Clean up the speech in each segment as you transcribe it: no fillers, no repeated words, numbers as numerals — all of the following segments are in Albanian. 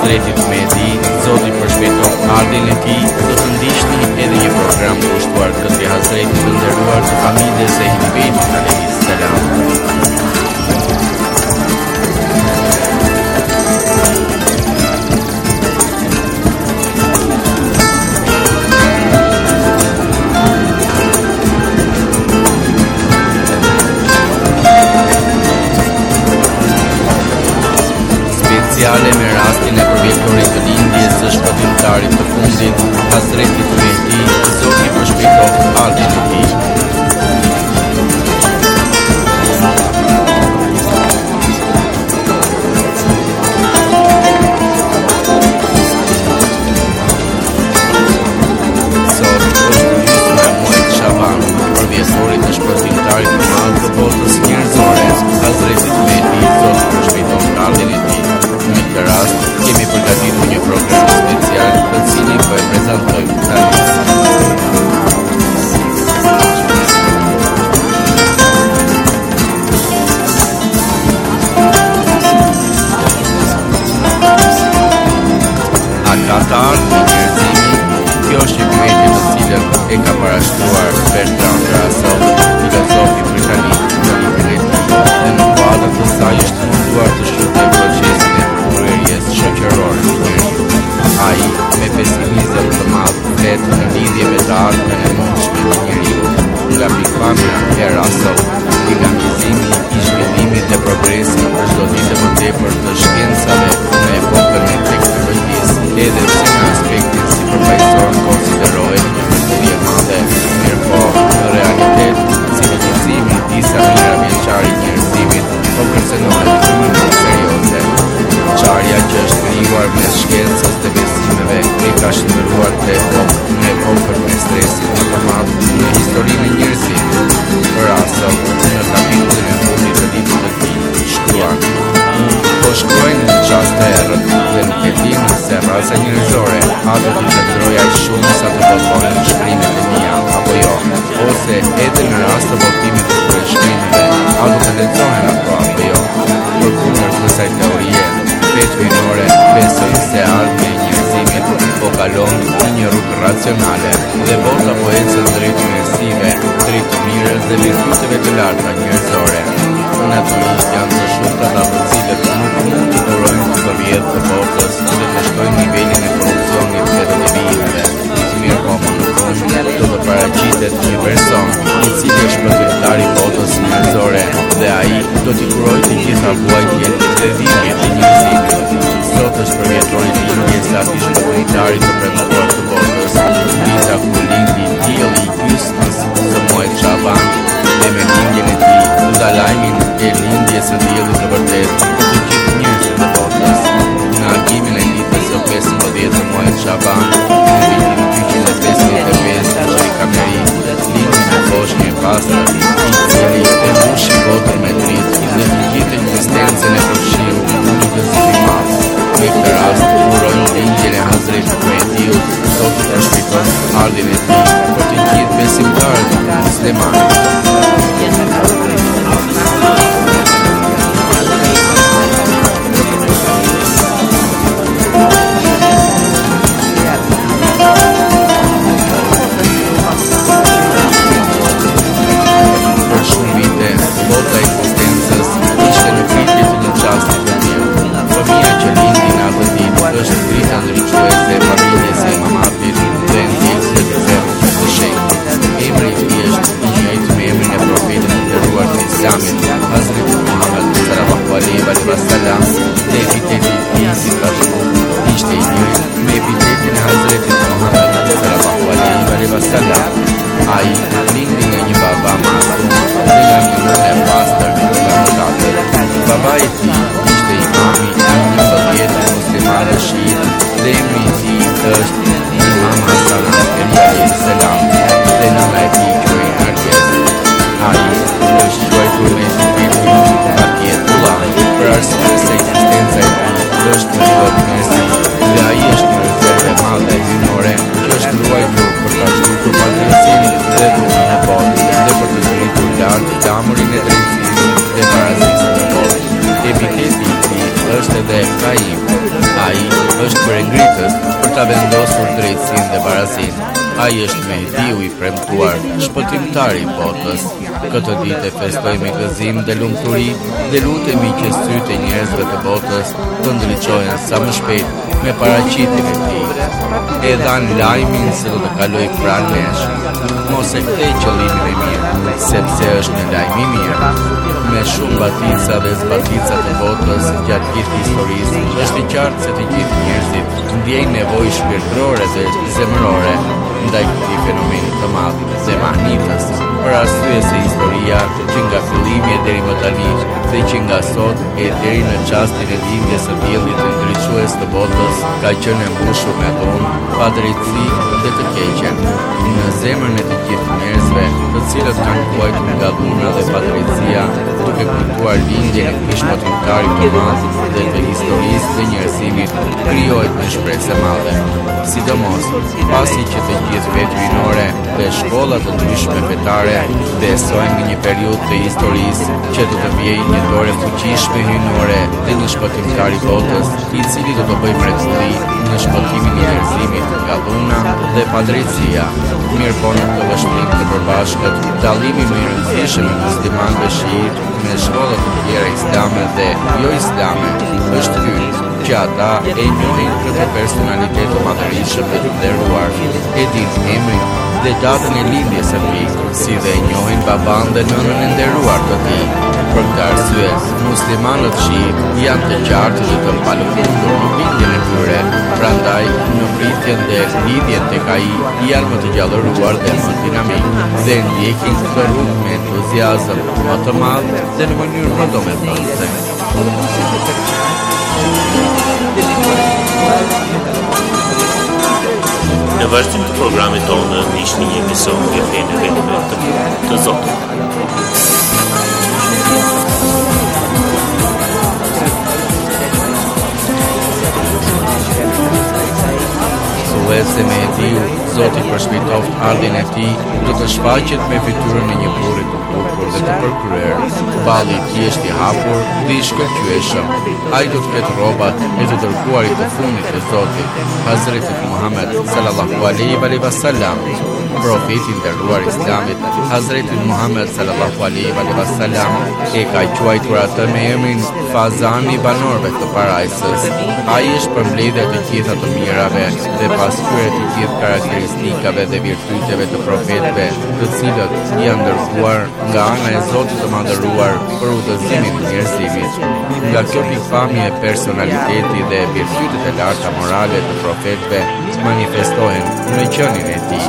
Hazretit Mehdi, Zoti përshpejton ardhin e tij, do të ndiqni edhe një program të kushtuar këtij Hazreti të nderuar të familjes së Ihbetit alayhis salam. Speciale me rastin e përvjetorit të lindjes së shpëtimtarit të fundit, Hazretit Mehdi, Zoti përshpejton ardhin e tij. Sot është njësura e muajit Shaban, përvjetorit të shpëtimtarit të madh të botës njerëzore, Hazretit Mehdi, Zoti përshpejton ardhin e tij. Në këtë rast, kemi përgatitur një program special të cilin po e prezantojmë tani. A ka të ardhur njerëzimi? Kjo është një pyetje të cilën e ka parashtruar Bertrand Russell, filozofi britanik në librin e tij, dhe në kuadër të saj është munduar të shërbejë procesin e urrëries shoqërore të njeriut. Ai, me pesimizëm të madh, flet në lidhje me të ardhmen e mundshme të njeriut. Nga pikpamja e Russell, dinamizimi i zhvillimit dhe progresit është çdo ditë më tepër të shkencave në epokën e teknologjisë, edhe pse në aspektin sipërfaqësor konsiderohet një fundi e madhe, mirëpo në realitet civilizimi i disa mijëra vjeçar i njerëzimit po kërcënohet në mënyrë serioze. Çarja që është krijuar mes shkencës dhe besimeve e ka shndërruar në epokën me stresin më të madh në historinë e njerëzimit. Russell, në kapitullin e fundit të librit të tij, shkruan: po shkruajnë në çast të errët dhe nuk e din se rasa njerëzore a do të qëndrojë aq shumë sa të votojnë shkrimet e mia apo jo, ose edhe në rast të votimit të këtyre shkrimeve a do të lexohen apo jo. Përkundër kësaj teorie, fetë hyjnore besojnë se ardhmja e njerëzimit po kalon në një rrugë racionale dhe bota po ecën drejt mirësive, drejt të mirës dhe virtuteve të larta njerëzore. Natyrisht janë të shumta ata të cilët nuk mund të durojnë të përvjedh të botës dhe të shtojnë nivelin e korrupsionit dhe të devijimeve. Mirëpo në fund do të paraqitet një person i cili është shpëtimtari i botës njerëzore dhe ai do t'i kurojë të gjitha vuajtjet dhe dhimbjet e njerëzimit. Sot është përvjetori i lindjes së atij shpëtimtari të prenuar të botës, dita kur lindi dielli i gjysmës së muajit Shaban, dhe me lindjen e tij dha lajmin e lindjes së diellit të vërtetë për të gjithë njerëzit të botës. Në agimin e ditës së 15 të muajit Shaban, në vitin 255 që i kameri, lindi në foshnjë e pastër, i cili e mbushi botën me dritë dhe të gjithë ekzistencën e fëmijëve në gëzim i madh. Në këtë rast, urojmë lindjen e Hazretit Mehdiut, Zoti përshpejton ardhin e tij për të gjithë besimtarët muslimanë. Bota e ekzistencës ishte në pritje të një çasti të tillë. Fëmia që lindi në atë ditë është drita ndriçuese e familjes së Imamatit dhe ndjekëse të ferrit të shenjtë. Emri i tij është i njëjtë me emrin e profetit të nderuar të Islamit, Hazreti Muhammed sallallahu alaihi wasallam, dhe epiteti i tij si bashkë ishte i njëjtë me epitetin e Hazretit Muhammed sallallahu alaihi wasallam. Ai lindi nga një baba masum dhe nga një nënë e pastër nga mëkatet. Babai i tij ishte imami i një mbështetje muslimane shiite dhe emri i tij është Imam Hasan alayhi salam dhe nëna e tij quhej Narges. Ai është quajtur me epitetin Baqiyetullah për arsye se ekzistenca e tij është në plot mirësi dhe ai është një rezervë e madhe hyjnore që është ruajtur për ta shtuar padrejtësinë dhe duhur në botë dhe për të ngritur lart damurin e drejtësisë dhe parazitësisë në botë. Epiteti i tij është edhe Qaim. Ai ka vendosur drejtësinë dhe barazinë. Ai është Mehdiu i premtuar, shpëtimtari i botës. Këtë ditë e festojmë me gëzim dhe lumturi dhe lutemi që sytë e njerëzve të botës të ndriçohen sa më shpejt me paraqitjen e tij. E dhan lajmin se do të kaloj pranë nesh. Mos e kthej qëllimin e mirë, sepse është një lajm i mirë. Me shumë batica dhe zbatica të botës gjatë gjithë historisë, është i qartë se të gjithë njerëzit ndjejnë nevojë shpirtërore dhe zemërore ndaj këtij fenomeni të madh dhe mahnitës, për arsye se historia që nga fillimi deri më tani dhe që nga sot e deri në çastin e lindjes së diellit të ndriçues të botës ka qenë e mbushur me dhunë, padrejtësi dhe të keqen. Në zemrën e të gjithë njerëzve, të cilët kanë kuajtur nga dhuna dhe padrejtësia, duke kujtuar lindjen e këtij shpëtimtari të madh dhe të historisë dhe njerëzimit, krijohet një shpresë e madhe. Sidomos, pasi që të gjithë fetë hyjnore dhe shkollat të ndryshme fetare besojnë në një periudhë të historisë që do të vijë një dorë fuqishme hyjnore dhe një shpëtimtar i botës, i cili do të bëjë mrekulli në shpëtimin e njerëzimit nga dhuna dhe padrejtësia. Mirëpo në këtë vështrim të përbashkët, dallimi më i rëndësishëm i muslimanëve shiit me shkollat të tjera islame dhe jo islame është ky, që ata e njohin këtë personalitet të madhërisëm dhe të nderuar, e dinë emrin dhe datën e lindjes së tij, si dhe e njohin baban dhe nënën e nderuar të tij. Për këtë arsye, muslimanët shiit janë të qartë dhe të palëkundur në bindjen e tyre, prandaj në pritjen dhe lidhjen tek ai janë më të gjallëruar dhe më dinamik, dhe ndjekin këtë rrugë me entuziazëm më të madh dhe në mënyrë më domethënëse. Në vazhdim të programit tonë, ishte një emision nga fenë e vetme të Zotit. Thuese Mehdiu, Zoti përshpejtoft ardhin e tij, do të shfaqet me fytyrën e një burri të bukur dhe të përkryer, balli i tij është i hapur dhe i shkëlqyeshëm. Ai do të ketë rrobat e të dërguarit të fundit të Zotit, Hazreti Muhammed sallallahu alaihi wasallam. Profeti i nderuar Islamit, Hazreti Muhammed sallallahu alaihi wasallam, e ka quajtur atë me emrin Fazani i banorëve të parajsës. Ai është përmbledhja e gjitha të mirave dhe pasqyrë të gjithë karakteristikave dhe virtyteve të profetëve, të cilët janë dërguar nga ana e Zotit të Madhëruar për udhëzimin e njerëzimit. Nga kjo pikpamje, personaliteti dhe virtytet e larta morale të profetëve manifestohen në qenin e tij.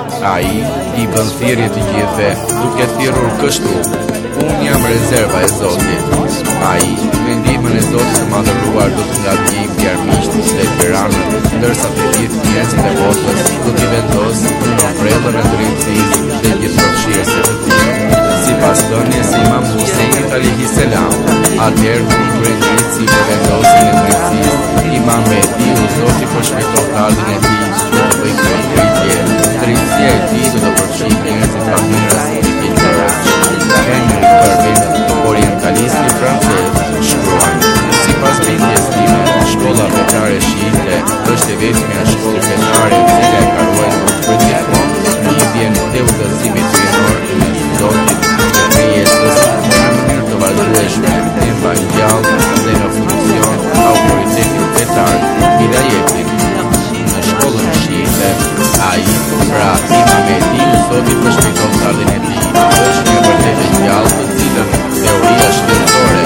Ai i bën thirrje të gjithëve, duke thirrur kështu: unë jam rezerva e Zotit. Ai, me ndihmën e Zotit të Madhëruar, do të ngadijë bjarmiqt dhe tiranët, ndërsa të gjithë njerëzit e botës do t'i vendosë në mbretërën e drejtësisë dhe gjithëfshirëse të tij. Sipas thënies së Imam Husajnit alayhi salam, atëherë kundër drejtësisë dhe vendosjen e drejtësisë, Imam Mehdiu, Zoti përshpejtoft ardhin e tij, do të bëjë krijetje. Drejtësia e tij do të përfshijë njerëzit pamirës dhe keqërës. Henry Corbin, orientalisti francez, shkruan: sipas bindjes time, shkolla fetare shiite është e vetmja shkollë fetare e cila e ka ruajtur për gjithmonë lidhjen dhe udhëzimin hyjnor mes Zotit dhe krijesës në mënyrë të vazhdueshme, e mban gjallë dhe në funksion autoritetin fetar, hidayetin. Në shkollën shiite, ai, pra Imam Mehdiu, Zoti përshpejtoft ardhin e tij, është një vërtetë e gjallë, të cilën teoria shkencore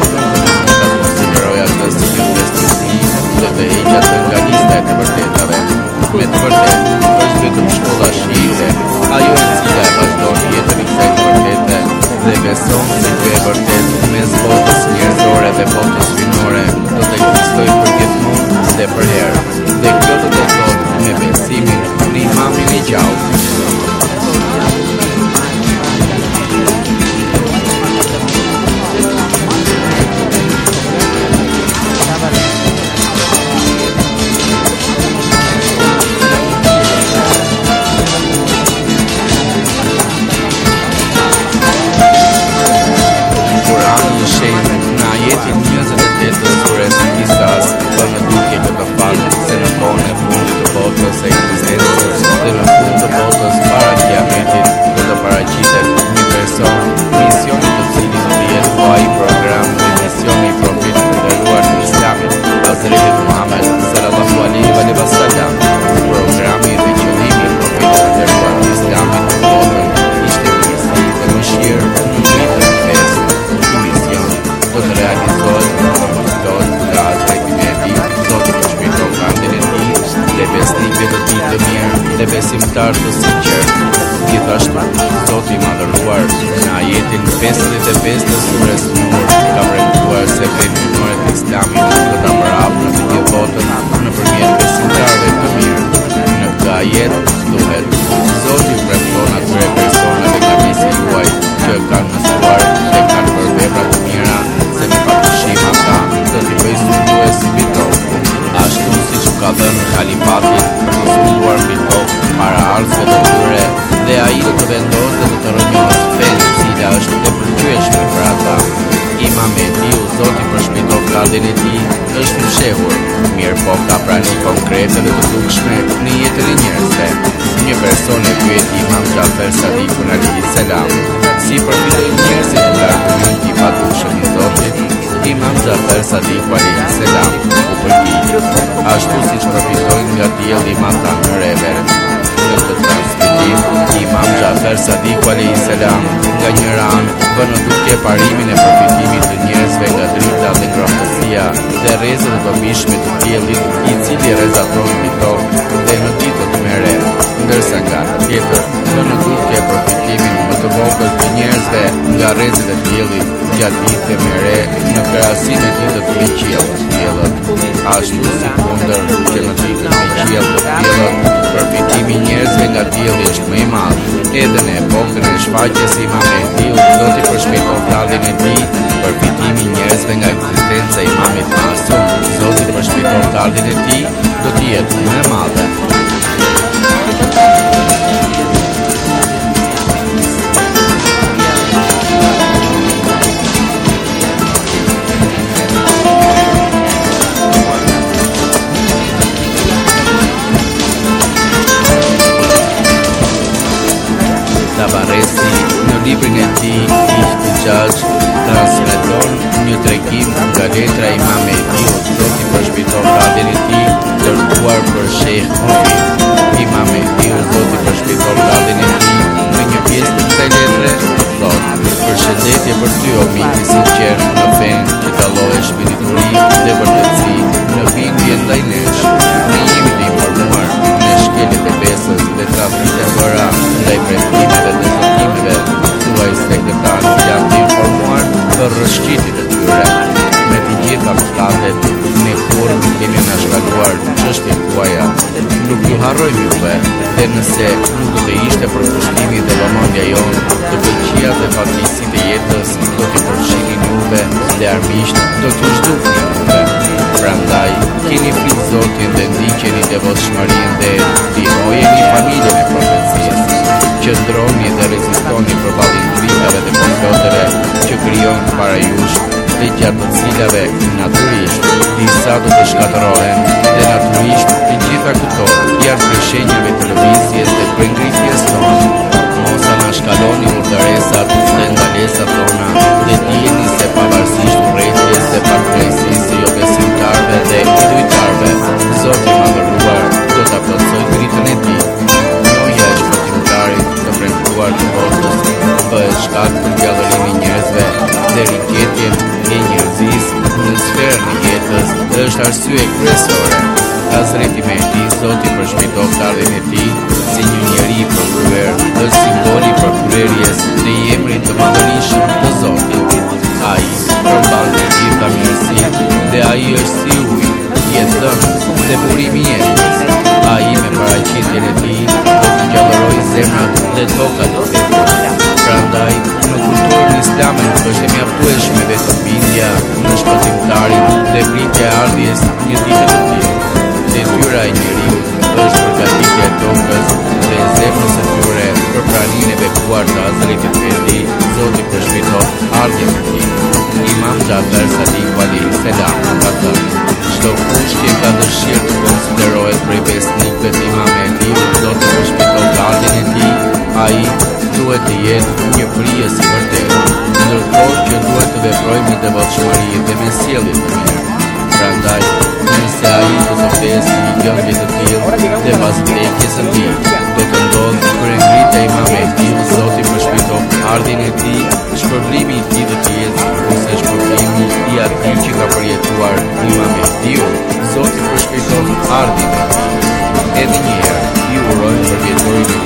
mund ta konsiderojë atë si një bestësi dhe të heqet nga lista e të vërtetave. Me të vërtetë, është vetëm shkolla shiite, ajo e cila e vazhdon jetën e kësaj të vërtete dhe beson se kjo e vërtetë mes botës njerëzore dhe botës hyjnore do të ekzistojë përjetmonë dhe përherë. Dhe kjo do të thotë me besimin në Imamin e gjallë. besimtar të sinqert. Gjithashtu, Zoti i Madhëruar në ajetin 55 të surës Nur ka premtuar se krejtësimet e Islamit do ta përhapë në të gjithë botën nëpërmjet besimtarëve të mirë. Në këtë ajet thuhet: Zoti premton atyre personave nga mesi juaj që kanë mësuar dhe kanë bërë vepra të mira se me padyshim ata do t'i bëjë sundues mbi tokë. Ashtu siç u ka dhënë kalifatit për të sunduar mbi tokë para arësve të tyre, dhe ai do të vendosë dhe do të rrëmijë fenë e cila është e pëlqyeshme për ata. Imam Mehdiu, Zoti përshpejtoft ardhin e tij, është i fshehur, mirë po ka prani konkrete dhe të dukshme në jetën e njerëzve. Një person e pyeti Imam Xhafer Sadikun alayhis salam, si përfitojnë njerëzit nga argumenti i padukshëm i Zotit. Imam Xhafer Sadiku alayhis salam u përgjigj: ashtu siç përfitojnë nga dielli mata ngreve. Në këtë transmetim, Imam Xhafer Sadiku alayhis salam nga njëra anë bën në dukje parimin e përfitimit të njerëzve nga drita dhe ngrohtësia dhe rrezet e dobishme të diellit, i cili rrezaton mbi tokë dhe në ditët me re, ndërsa nga ana tjetër bën në dukje përfitimin më të vogël të njerëzve nga rrezet e diellit gjatë ditëve me re në krahasim me ditët me qiell të diellit. Ashtu si kundër që në ditët me qiell të diellit përfitimi i njerëzve nga dielli është më i madh. Edhe në epokën e shfaqjes së Imam Mehdiut, Zoti përshpejtoft ardhin e tij, përfitimi i njerëzve nga ekzistenca e Imamit Masum, Zoti përshpejtoft ardhin e tij, do të jetë më e madhe. Tabaresi në librin e tij Ihtijaj transmeton një tregim nga letra e Imam Mehdiut, Zoti përshpejtoft ardhin e tij, dërguar për Sheikh Mufid. Imam Mehdiu, Zoti përshpejtoft ardhin e tij, në një pjesë të kësaj letre thotë: përshëndetje për ty o mik i sinqert në fenë që dallohesh mbi dituri dhe vërtetësi në bindje ndaj nesh. Ne jemi të informuar në shkeljet e besës dhe tradhtimet e bëra ndaj premtimeve dhe zotimeve tuaj sekretarë që janë të informuar për rrëshqitit e tyre. Me të gjitha mëkatet, ne kurrë nuk kemi anashkaluar çështjet tuaja. Nuk ju harrojmë juve, dhe nëse nuk do të ishte për kushtimi dhe vëmendja jonë, të këqijat dhe fatkeqësitë e jetës do t'i përfshihin juve dhe armiqt do t'ju zhduknin juve. Prandaj, keni frikë Zotin dhe ndiqeni devotshmërinë dhe ndihmojeni familjen e profecisë. Qëndroni dhe rezistoni përballë krizave dhe komploteve që krijojnë para jush dhe gjatë të cilave natyrisht disa do të shkatërrohen dhe natyrisht të gjitha këto janë prej shenjave të lëvizjes dhe prengritjes tonë. Mos anashkaloni urdhëresat dhe ndalesat tona dhe dijeni se pavarësisht urrëties dhe pakrejtësisë së jo besimtarëve dhe idhujtarëve, Zoti i Madhëruar do ta plotësojë dritën e tij. Loja e shpëtimtarit të premtuar të botës bëhet shkak për gjallërimin e njerëzve dhe riketjen e njerëzisë në sferën e jetës është arsye kryesore. Hazreti Mehdi, Zoti përshpejtoft ardhin e tij, si një njeri i përkryer, është simboli i përkryerjes dhe i emrit të madhërisëm të Zotit. Ai përmban të gjitha mirësitë dhe ai është si uji, jetëdhënës dhe burimi i jetës. Ai me paraqitjen e tij do të gjallërojë zemrat dhe tokat e vetës. Prandaj, në kulturën islame nuk është e mjaftueshme vetëm bindja në shpëtimtarin dhe pritja e ardhjes një dite të tillë. Detyra e njeriut është përgatitja e tokës dhe e zemrës së tyre për praninë e bekuar të Hazretit Mehdi, Zoti përshpejtoft ardhjen e tij. Imam Xhafer Sadiku alayhis salam ka thënë: çdo kush që ka dëshirë të konsiderohet prej besnikëve të Imam Mehdiut, Zoti përshpejtoft ardhjen e tij, ai duhet të jetë një prijes i vërtetë, ndërkohë që duhet të veprojë me devotshmëri dhe me sjellje të mirë. Prandaj, nëse ai do të fesë një gjendje të tillë dhe pas vdekjes së tij, do të ndodhë kryengritja e Imam Mehdiut, Zoti përshpejtoft ardhjen e tij, shpërblimi i tij do të jetë ose shpërblimi i atij që ka përjetuar Imam Mehdiu, Zoti përshpejtoft ardhjen e tij. Edhe një herë, ju urojmë përjetorin e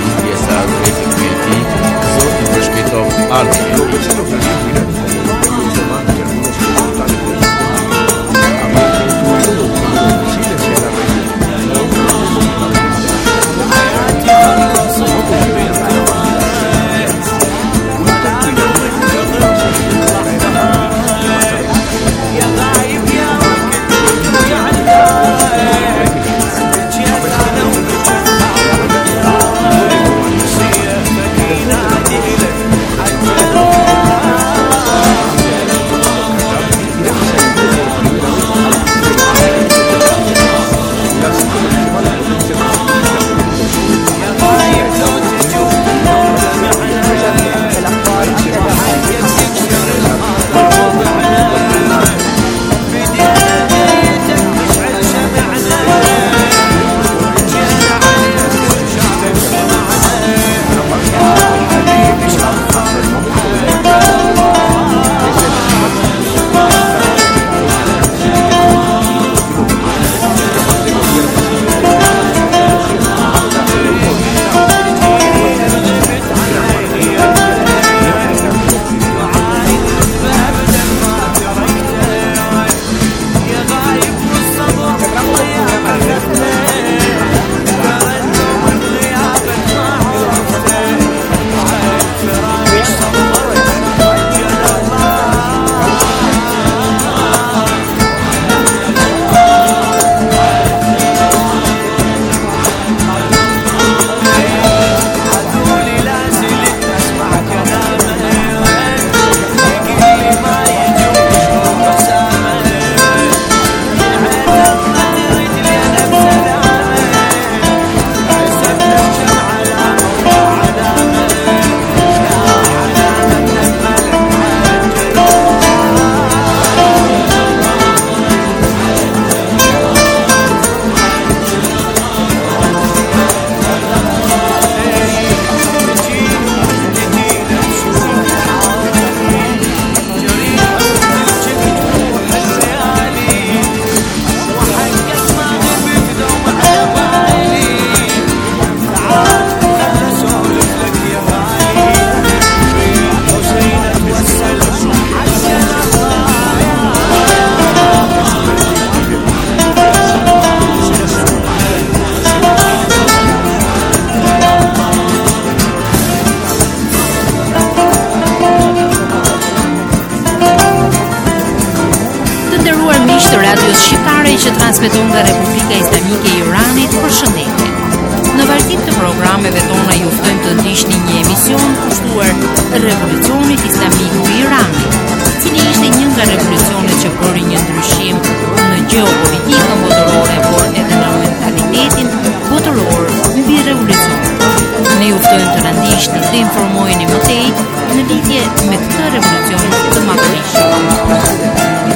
që transmeton nga Republika Islamike e Iranit, përshëndetje. Në vazhdim të programeve tona ju ftojmë të ndiqni një emision kushtuar Revolucionit Islamik të Iranit, cili ishte një nga revolucionet që bëri një ndryshim në gjeopolitikën botërore, por edhe në mentalitetin botëror mbi revolucion. Ne ju ftojmë të na ndiqni dhe informoheni më tej në lidhje me këtë revolucion të madhërisht.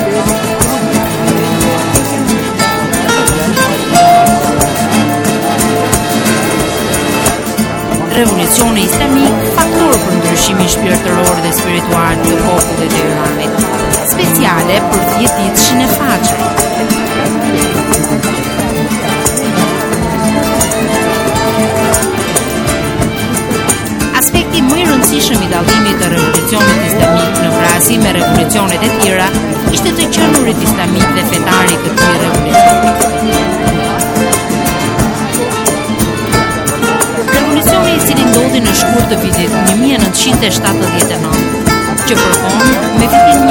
Revolucioni Islamik, faktor për ndryshimin shpirtëror dhe spiritual të popullit të Iranit, speciale për 10 ditëshin e Fajrit. Aspekti më i rëndësishëm i dallimit të revolucionit islamik në krahasim me revolucionet e tjera ishte të qenurit islamik dhe fetari këtij revolucioni. I cili ndodhi në shkurt të vitit 1979, që përfon me vitin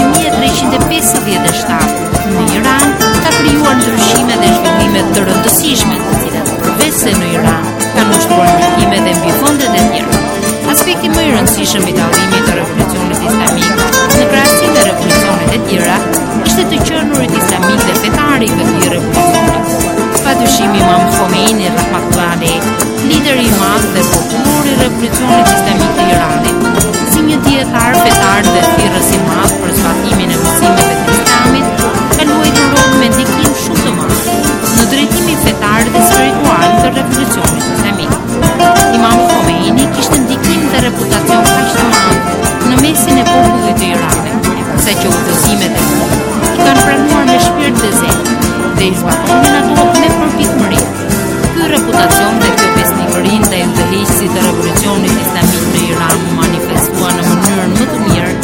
1357 në Iran, ka krijuar ndryshime dhe zhvillime të rëndësishme, të cilat përveç se në Iran kanë ushtruar ndikime dhe mbi vendet e tjera. Aspekti më i rëndësishëm i dallimit të revolucionit islamik në krahasim me revolucionet e tjera ishte të qenurit islamik dhe fetari i këtij revolucioni. Padyshim Imam Khomeini rahmatullahi alayh, lideri i madh dhe popullor i revolucionit islamik të Iranit, si një dietar, fetar dhe thirrës i madh për zbatimin e mësimeve të Islamit, ka luajtur rol me ndikim shumë të madh në drejtimin fetar dhe spiritual të revolucionit islamik. Imam Khomeini kishte ndikim dhe reputacion kaq të madh në mesin e popullit të Iranit, sa që udhëzimet e tij i kanë pranuar me shpirt të zezë dhe i zbatonin ato me përpikmëri. Ky reputacion dhe kjo besnikëri ndaj udhëheqësit të revolucionit islamik në Iran manifestua në mënyrën më të mirë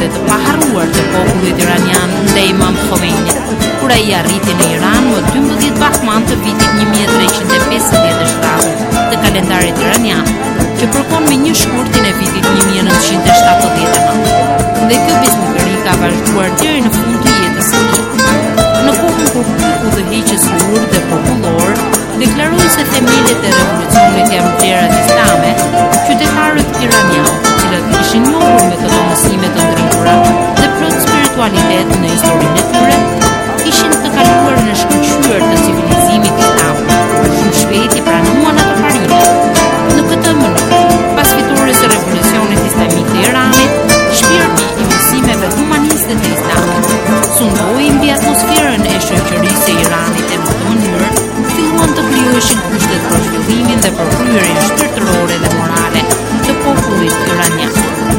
dhe të paharruar të popullit iranian ndaj Imam Khomeinit, kur ai arriti në Iran më 12 bahman të vitit 1357 të kalendarit iranian, që përkon me 1 shkurtin e vitit 1979. Dhe kjo bizmukëri ka vazhduar deri në fund të jetës së tij. Në kohën kur udhëheqës kurd dhe popullor deklaroi se themelet e revolucionit janë vlerat islame, qytetarët iranian, të cilët ishin njohur me këto mësime të ndritura dhe plot spiritualitet në historinë e tyre, ishin të kaluar në shkëlqyer të civilizimit islam. Shumë shpejt i pranuan ato parime. Në këtë mënyrë, pas fitores së revolucionit islamik të Iranit, shpirti i mësimeve humaniste të islamit sundoi mbi atmosferën e shoqërisë së Iranit e në këtë mënyrë filluan të krijoheshin kushtet për zhvillimin dhe përkryrjen shpirtërore dhe morale të popullit iranian.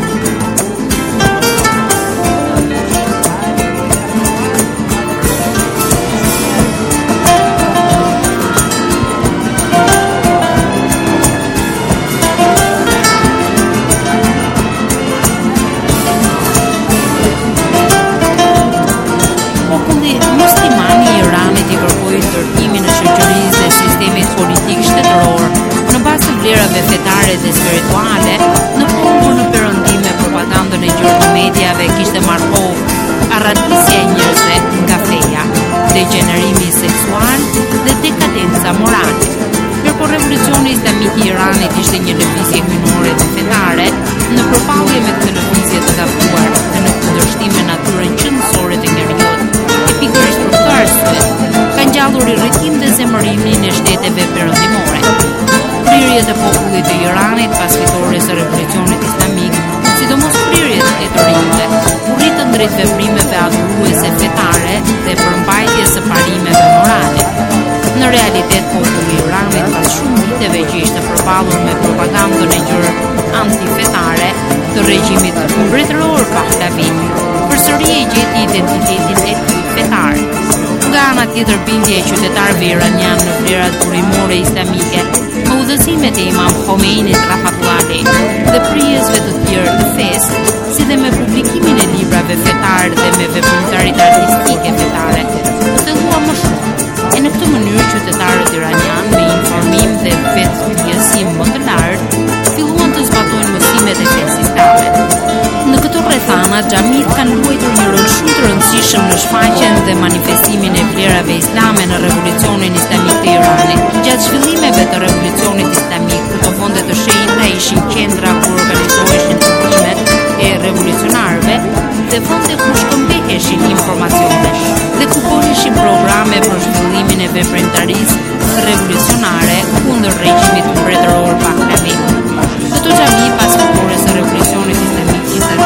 Muslimani i Iranit i kërkoi ndërtimin e shoqërisë dhe sistemit politik shtetëror në bazë të vlerave fetare dhe spirituale, në kohë kur në perëndim me propagandën e gjuhës mediave kishte marrë kohë arradisja e njerëzve nga feja, degenerimi seksual dhe dekadenca morale. Ndërkohë revolucioni islamik i Iranit ishte një lëvizje hyjnore dhe fetare në përpallje me këtë lëvizje të gabtuar dhe në kundërshtim me natyrën qëndësore të njerëzit. Pikërisht për këtë arsye, ka ngjallur irritim dhe zemërimin e shteteve perëndimore. Prirjet e popullit të Iranit pas fitores së revolucionit islamik, sidomos prirjet e të rinjve, u rritën drejt veprimeve adhuruese fetare dhe përmbajtjes së parimeve morale. Në realitet, populli i Iranit pas shumë viteve që ishte përballur me propagandën e gjuhës antifetare të regjimit mbretëror Pahlavi, përsëri e gjeti identitetin e tij fetar. Nga ana tjetër, bindja e qytetarëve iranian në vlerat burimore islamike, me udhëzimet e Imam Khomeinit rahmatullah alayh dhe prijesve të tjerë të fesë, si dhe me publikimin e librave fetar dhe me veprimtaritë artistike fetare, u thellua më shumë. E në këtë mënyrë qytetarët iranian me informim dhe vetëdijësim më të lartë filluan të zbatojnë mësimet e fesë islame. Në këto rrethana, xhamit kanë luajtur një rol shumë të rëndësishëm në shfaqjen dhe manifestimin e vlerave islame në revolucionin islamik të Iranit. Gjatë zhvillimeve të revolucionit islamik, këto fonde të shenjta ishin qendra ku organizoheshin takimet e revolucionarëve dhe fonde ku shkëmbeheshin informacione dhe ku bëheshin programe për zhvillimin e veprimtarisë revolucionare kundër regjimit mbretëror Pahlavi. Këto xhami pas fitores së revolucionit islamik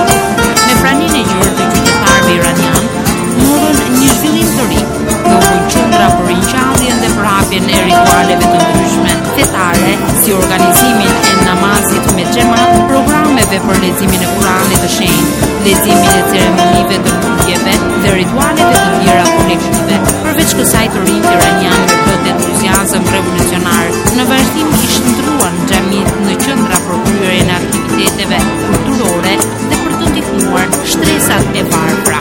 me praninë e gjerë të qytetarëve iranian, morën një zhvillim të ri, dhe u bën qendra për ringjalljen dhe për hapjen e ritualeve të ndryshme fetare, si organizimin e namazit me xhamat, programeve për leximin e Kuranit të shenjtë, leximin e ceremonive të lutjeve dhe ritualeve të tjera kolektive. Përveç kësaj, të rinjt iranian me plot entuziazëm revolucionar në vazhdim kishin ndruar xhamit në qendra për kryerjen e aktiviteteve kulturore dhe për të ndihmuar shtresat e varfra.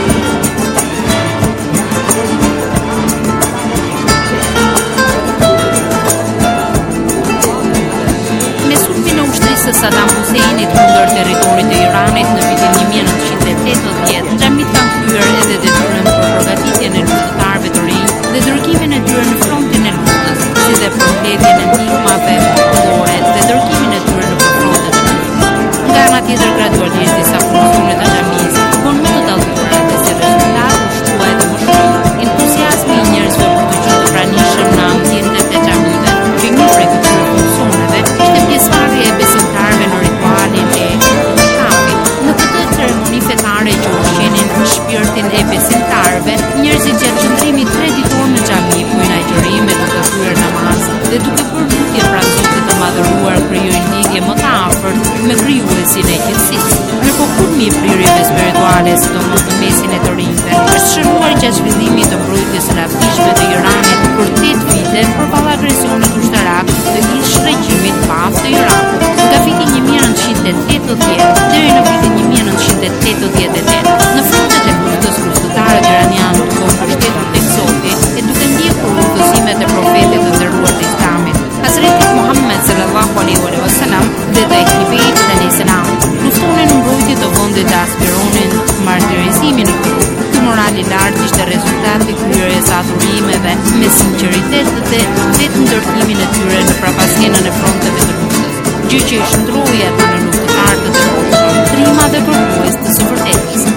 Me sulmin e ushtrisë së Saddam Huseinit kundër territorit të Iranit në vitin 1980, xhamit kanë kryer edhe detyrën për përgatitjen e luftëtarëve të rinj dhe dërgimin e tyre në frontin e luftës, si dhe për mbledhjen e ndihmave popullore dhe dërgimin e tyre në frontet e luftë. Nga ana tjetër, gradualisht disa funksione të xhamisë bën më të dalluara dhe si rezultat u shtua edhe më shumë entuziazmi i njerëzve për të qenë të pranishëm në ambientet e xhamive. Që një prej këtyre funksioneve ishte pjesëmarrja e besimtarëve në ritualin e shafit. Në këtë ceremoni fetare që ushqenin shpirtin e besimtarëve, njerëzit gjatë qëndrimit 3 ditor në xhami bujnë agjërime duke kryer namaz dhe duke bërë lutje pranë Zotit të Madhëruar, krijojnë lidhje më të afërt me krijuesin e gjithësisë. Ndërkohë kulmi i prirjeve spirituale, sidomos në mesin e të rinjve, është shëruar gjatë zhvillimit të mbrojtjes së lavdishme të Iranit për 8 vite përballë agresionit ushtarak të ish regjimit Pahlavi të Irakut. Nga viti 1980 deri në vitin 1990 versetet 88. Në frontet e luftës kushtëtarët iranianë konë pushtetur tek Zoti e duke ndjekur udhëzimet e profetit të nderuar të Islamit, Hazreti Muhammed sallallahu alaihi wasallam dhe të ekipit alayhis salam, luftonin në mbrojtje të vendit të aspironin martirizimin e tyre. Ky moral i lartë ishte rezultati i kryerjes së adhurimeve me sinqeritet dhe vetëm ndërtimin e tyre në prapaskenën e fronteve të luftës, gjë që i shndroi ata në luftëtarë të devotshëm, trima dhe kërkues të së vërtetës.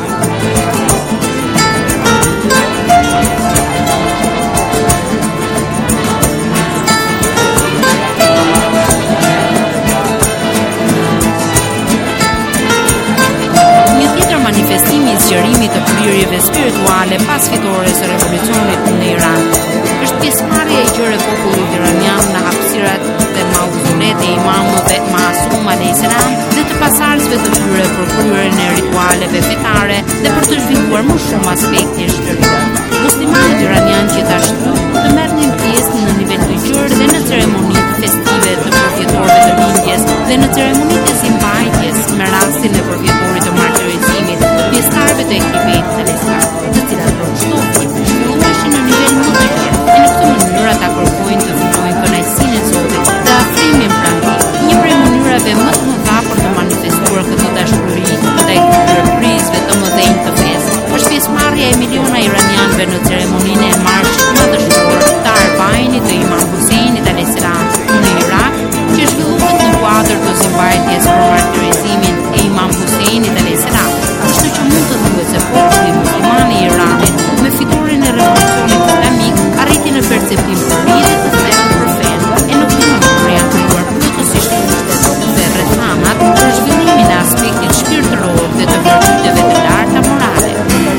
Manifestimi i zgjerimit të prirjeve spirituale pas fitores së revolucionit në Iran është pjesëmarrja e gjerë e popullit iranian në hapësirat dhe mauzolet e imamëve Masum alayhis salam dhe të pasardhësve të tyre për kryerjen e ritualeve fetare dhe për të zhvilluar më shumë aspekte zgjerimit. Muslimanët iranian gjithashtu të merrnin pjesë në nivel të gjerë dhe në ceremonitë festive të përfjetorëve të lindjes dhe në ceremonitë e zimbajtjes me rastin e përfjetorit të martirizimit të pjesëtarëve të ekipit të Islamit, të cilat protestojnë zhvillueshin në nivel më të gjerë. E në këtë mënyrë ata kërkojnë të fitojnë kënaqësinë e Zotit dhe afrimin pranë Tij. Një prej mënyrave më të mëdha për të manifestuar këtë dashuri ndaj prizve të mëdhenj të fesë është pjesëmarrja e miliona iranianëve në ceremoninë e marshit madhështor të Arbainit të Imam Huseinit alayhis salam në Irak, që zhvillohet në kuadër të zimbajtjes për martirizimin e Imam Huseinit alayhis salam. Kështu që mund të thuhet se populli musliman i Iranit me fitoren e revolucionit islamik arriti në perceptim të ri dhe të thellë për fenë, e në këtë mënyrë janë krijuar plotësisht kushtet dhe rrethanat për zhvillimin e aspektit shpirtëror dhe të virtyteve të larta morale.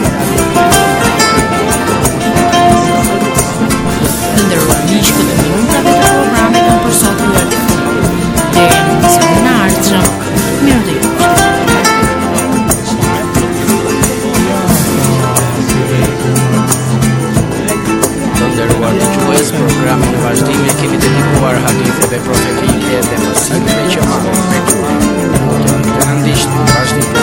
Të nderuar miq, këto minutave të programit janë për sot luar të fundit. Deri në emisionin e ardhshëm, mirë të jetë. Programin në vazhdimje kemi dedikuar haditheve profetike dhe mësimeve që marrin prej tyre. Të na ndiqni në vazhdim.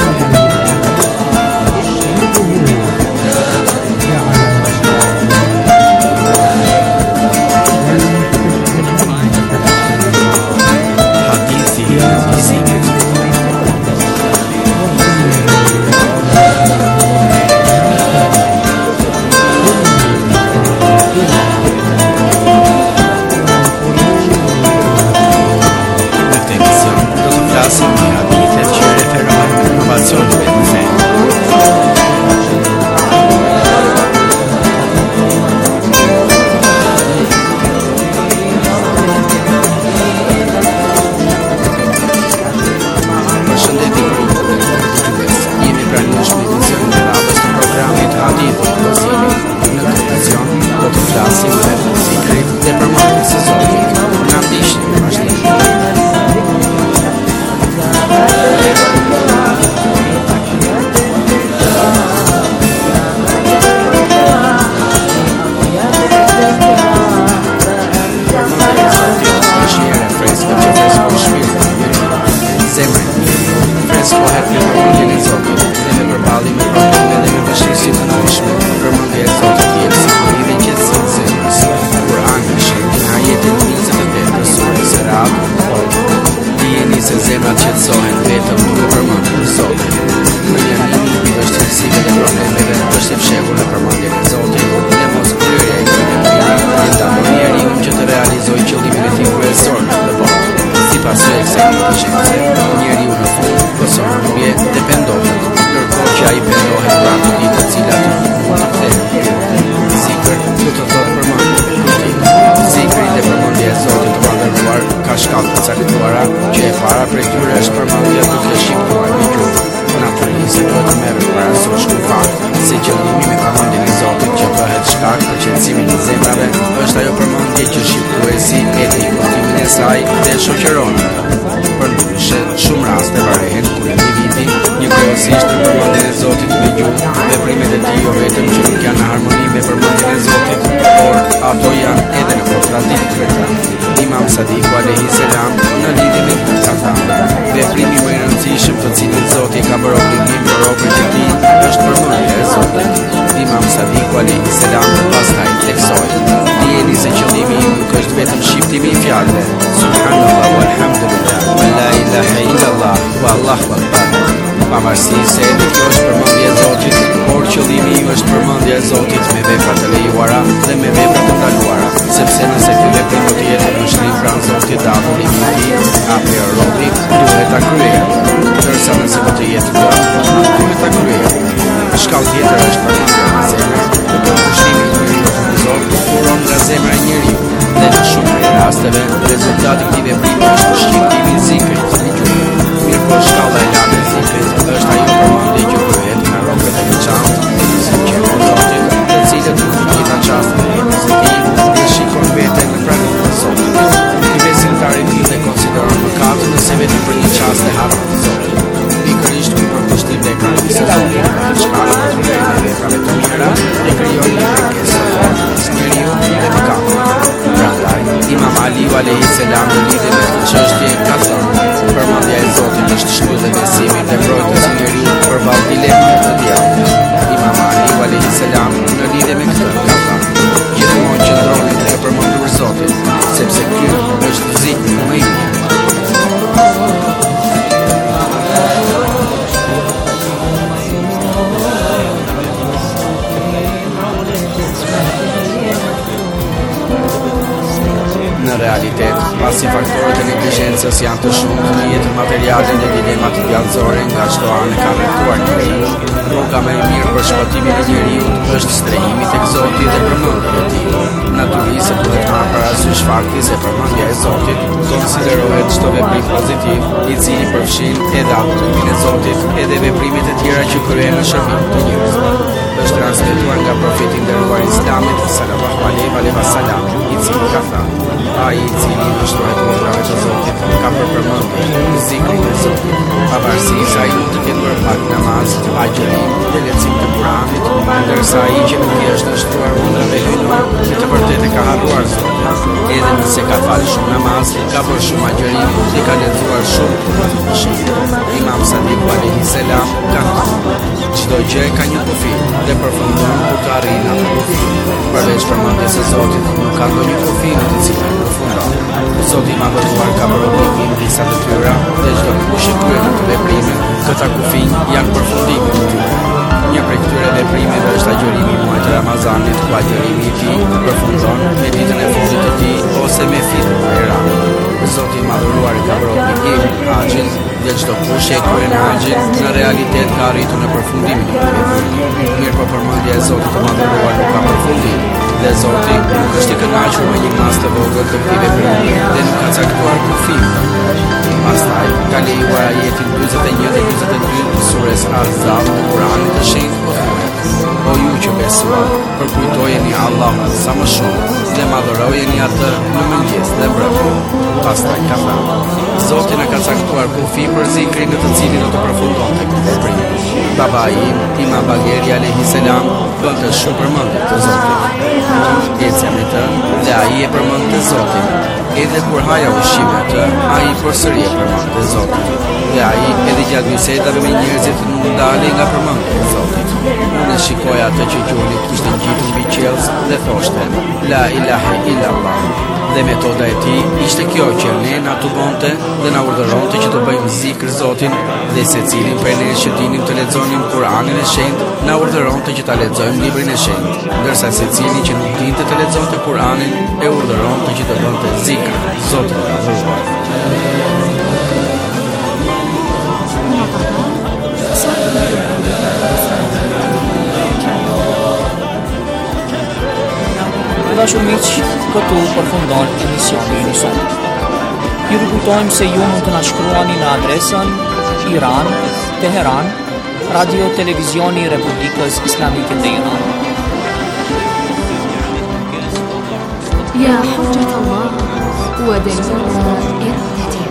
Hadithi i mësimit. Veprimi më i rëndësishëm të cilin Zoti ka bërë obligim Allah pavarësisht se edhe kjo është përmendje e Zotit, por qëllimi i është përmendja e Zotit me vepra të lejuara dhe me vepra të ndaluara, sepse nëse ky veprim do të jetë në shtrim pranë Zotit dhe adhurimin e tij, atëherë robi duhet ta kryejë, ndërsa nëse do të jetë lënë, nuk duhet ta kryejë. Shkallë tjetër është përmendja e zemrës, pushtimi i Zotit furon nga zemra e njeriu dhe në shumë rasteve rezultati i këtij veprimi është shqiptimi i zikrit në gjuhë. Mirëpo shkalla e lartë e zikrit është ajo përmendje që kryhet nga robët e veçantë, si që e Zotit, të cilët në të gjitha çastet e jetës së tij dhe shikon veten në pranimin e Zotit. I besimtari dhe konsideron mëkatin nëse vetëm për një çast e harron të Zotit. Pikërisht ky përkushtim dhe ekrani së Zotit në shkallën e veprave të mira e krijon një kërkesë të fortë mes njeriu dhe mëkatit. Prandaj, Imam Aliu alayhi salam në lidhje me këtë çështje ka thënë: përmendja e Zotit është shtyllë e besimit dhe mbrojtës i njeriu përballë dilemave të tjera. Imam Aliu alayhi salam në lidhje me këtë ka thënë: gjithmonë qëndroni duke përmendur Zotin, sepse ky është zikri më i mirë. Në realitet, pasi faktorët e neglizhencës janë të shumtë në jetën materiale dhe dilemat gjallëzore nga çdo anë kanë rrethuar njeriu, rruga më e mirë për shpëtimin e njeriu është strehimi tek Zoti dhe përmendja e tij. Natyrisht duhet marrë parasysh fakti se përmendja e Zotit konsiderohet çdo veprim pozitiv, i cili përfshin edhe adhurimin e Zotit, edhe veprimet e tjera që kryhen në shërbim të njerëzve. Është transmetuar nga profeti i nderuar Islamit sallallahu alaihi wasallam, i cili ka thënë: ai i cili në shtrohet veprave të Zotit ka për përmendje zikrin e Zotit, pavarësisht se ai nuk të ketë bërë pak namaz, agjërim dhe lexim të Kuranit, ndërsa ai që nuk i është shtruar mundrave hynor, me të vërtetë ka harruar Zotin. Edhe nëse ka falë shumë namaz, ka bërë shumë agjërim dhe ka lexuar shumë. Imam Sadiq alayhi salam ka thënë: çdo gjë ka një kufi dhe përfundon kur të arrijë atë kufi. Përveç përmendjes së Zotit, nuk ka ndonjë kufi në të cilën përfundon. Zoti i madhëruar ka bërë obligim disa detyra dhe çdo kush e kryen ato veprime, këta kufi janë përfundimi i tyre. Një prej këtyre veprimeve është agjërimi i muajit Ramazanit, ku agjërimi i tij përfundon me ditën e fundit të tij ose me fitën e Ramazanit. Zoti i madhëruar ka bërë obligim haxhin dhe çdo kush e kryen haxhin në realitet ka arritur në përfundimin e veprimit. Mirë, përmendja e Zotit të madhëruar nuk ka përfundim dhe Zoti nuk është i kënaqur me një mas të vogël të këtij veprimi dhe nuk ka caktuar kufin. Pastaj ka lejuar ajetin 41 dhe 42 të surës Ahzab të Kuranit të shenjtë. O ju që besuat, përkujtojeni Allahun sa më shumë dhe madhërojeni atë në mëngjes dhe mbrëmje. Pastaj ka thënë: Zoti na ka caktuar kufi për zikrin në të cilin do të përfundonte ky veprim. Babai im, Imam Bagheri alayhi salam, bënte shumë përmendje të Zotit. Ecën me të dhe ai e përmendte Zotin. Edhe kur haja ushqime atë, ai përsëri e përmendte Zotin. Dhe ai edhe gjatë bisedave me njerëzit nuk ndalej nga përmendja e Zotit. Unë shikoja atë që gjuni kishte ngjitur mbi qells dhe thoshte: La ilaha illallah. Dhe metoda e tij ishte kjo që ne na tubonte dhe na urdhëronte që të bëjmë zikr Zotin dhe secilin prej nesh që dinim të lexonim Kur'anin e shenjtë na urdhëronte që ta lexojmë librin e shenjtë, ndërsa secili që nuk dinte të lexonte Kur'anin e urdhëronte që të bënte zikr Zotin e adhuruar. Dashur miq, këtu përfundon emisioni i sotëm. Ju kujtojmë se ju mund të na shkruani në adresën Iran, Teheran, Radio Televizioni i Republikës Islamike të Iran. يا حجة الله ودليل إرادته.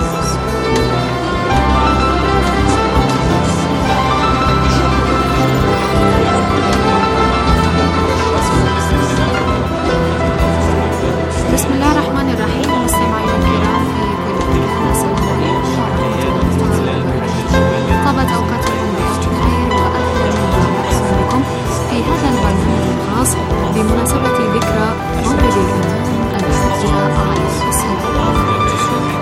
بسم الله الرحمن الرحيم. مستمعينا الكرام في كل مكان، السلام عليكم ورحمة الله وبركاته. طابت أوقاتكم بخير وأهلا ومرحبا بكم في هذا البرنامج الخاص بمناسبة ذكرى مولد الإمام المهدي عليه السلام.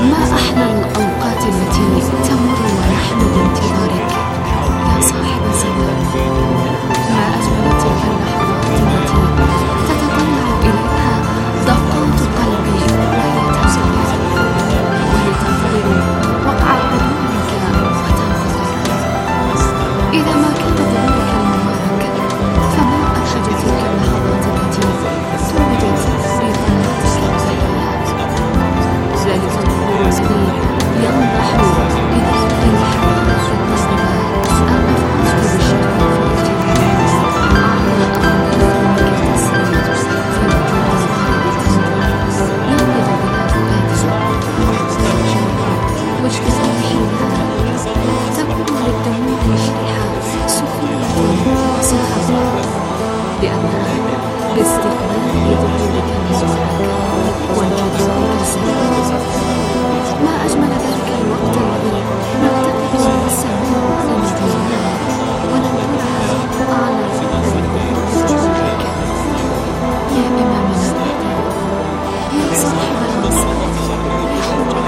ما أحلى الأوقات التي تمر ونحن بانتظارك يا صاحب الزمان. ما أجمل تلك اللحظات التي تتطلع إليها دقات قلبي وهي تنتظر وقع قدومك وتنتظر. إذا ما كان ذلك المبارك فما أبعد تلك اللحظات التي تولدت في ظلماتك الزيات. ذلك الظهور الذي ينضح إذا انحرف النظرات أنفعت بالشكل على أقدامك تسري في وجوه الغرب ينبض بها فؤادي واجتماع حينها تكون للدموع مشرحة سخونة وصخبة لأنها باستقبال دخولك نزولك وانجذابك السريع. ما أجمل ذلك الوقت الذي نلتقط السماء في مدينة وننظرها أعلى دخولك يا إمامنا يا صاحب العصر يا حجة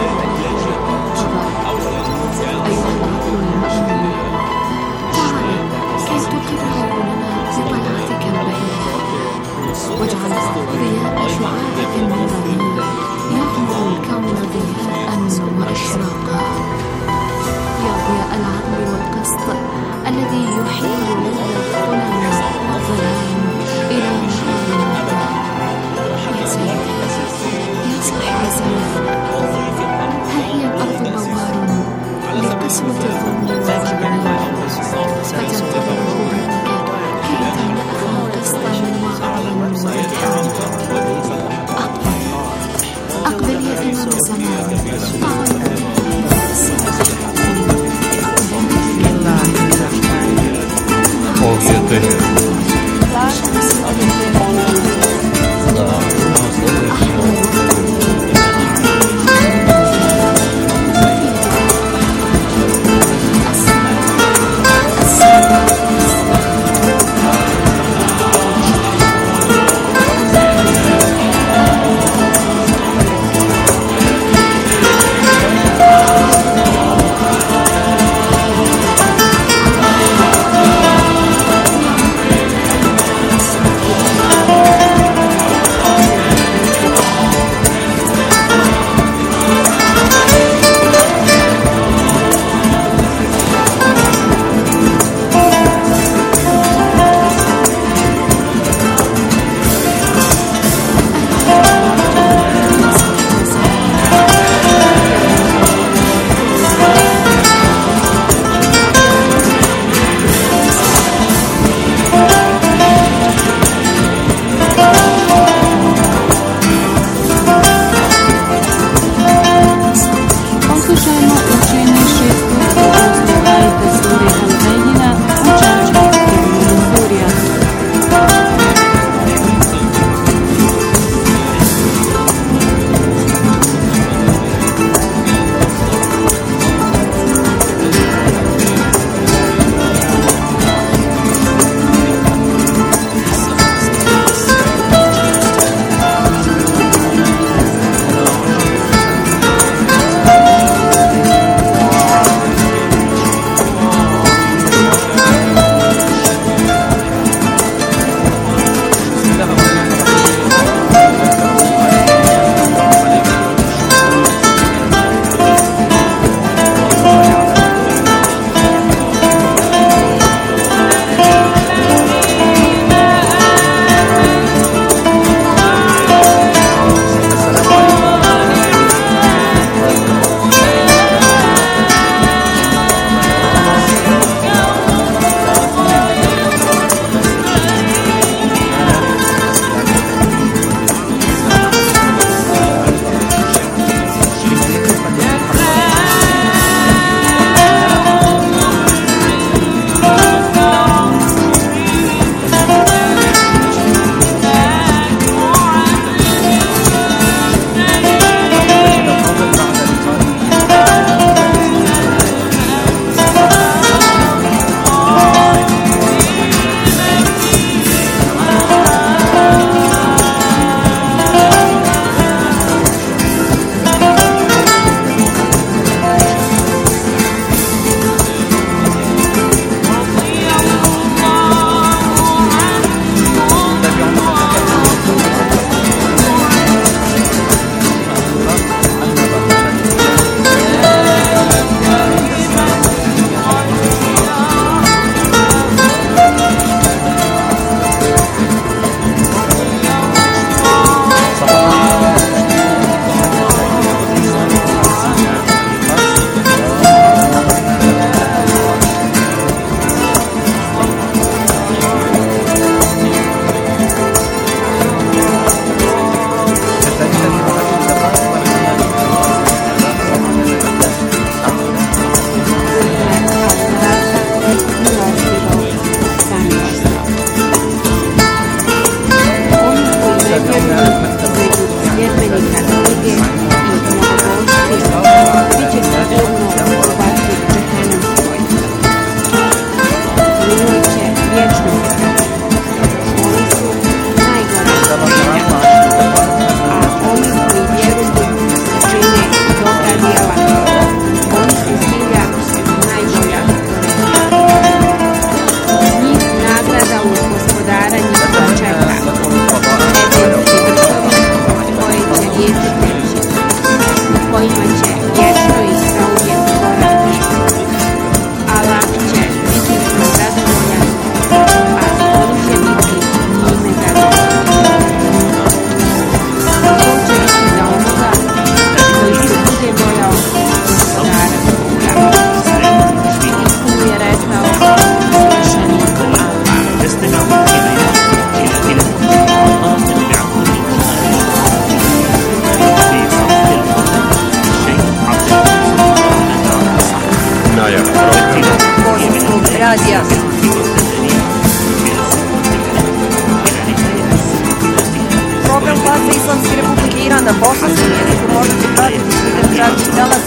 أيها العقل المأمون تعال كي تقر عيوننا بطلعتك البهية واجعل ضياء شعاعك النوراني يغمر الكون ضياء وإشراقا. يا ضياء العدل والقسط الذي يحيل ليل الظلم والظلام إلى نهار النهار. يا سيدي يا صاحب الزمان، ها هي الأرض بوار لقسوة الظلم والظلام فتنتظر عيونك كي تملأها قسطا وعرا وإتحاما. أقبل يا إمام الزمان طال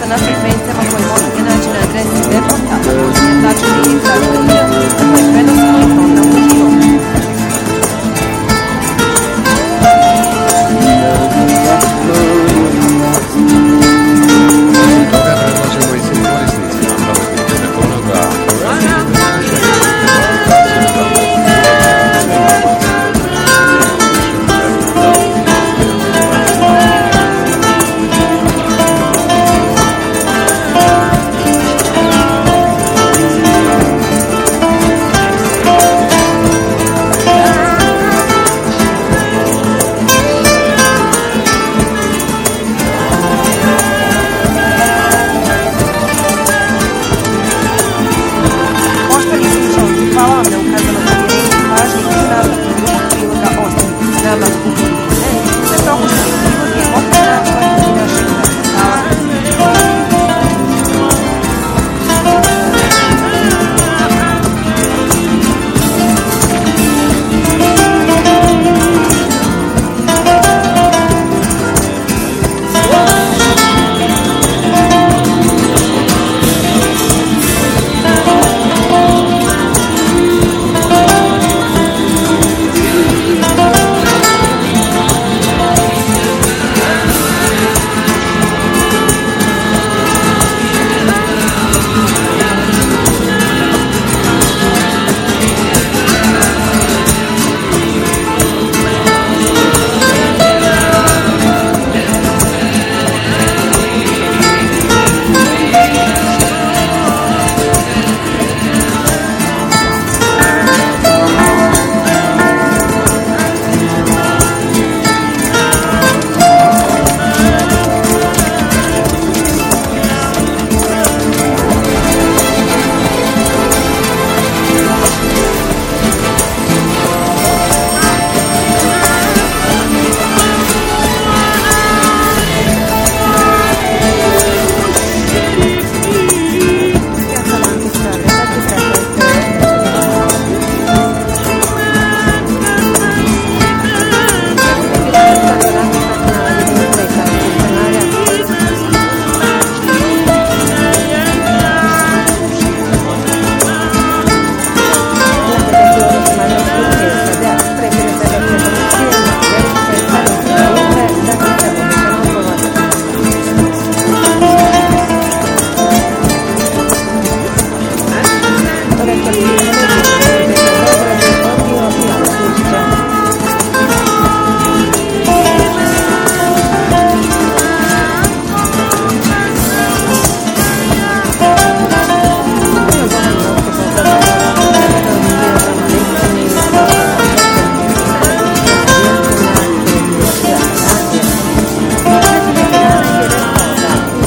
una frequenza ma poi molte canali adresse per portare. Daci